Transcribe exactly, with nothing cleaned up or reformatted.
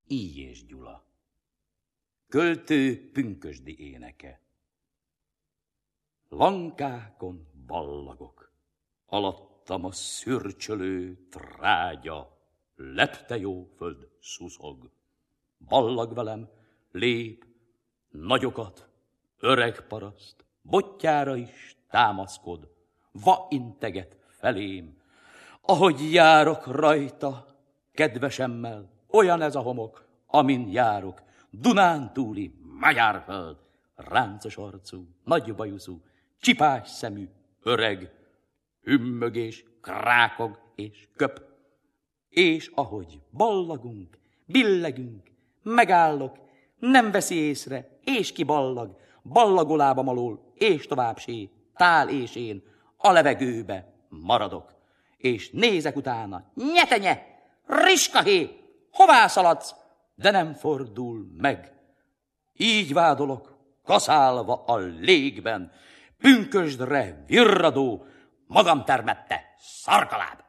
Íjés Gyula. Költő pünkösdi éneke. Lankákon ballagok, alattam a szürcsölő trágya, lepte jó föld szuszog. Ballag velem, lép, nagyokat, öreg paraszt, botjára is támaszkod, va integet felém. Ahogy járok rajta, kedvesemmel, olyan ez a homok, amin járok, Dunántúli magyar föld, ráncos arcú, nagy bajuszú, csipás szemű, öreg, hümmög és krákog és köp. És ahogy ballagunk, billegünk, megállok, nem veszi észre, és kiballag, ballagolábam alól, és tovább sé, tál és én a levegőbe maradok. És nézek utána, nyetenye, riskahé, hová szaladsz? De nem fordul meg. Így vádolok, kaszálva a légben, pünkösdre virradó, magam termette szarkaláb.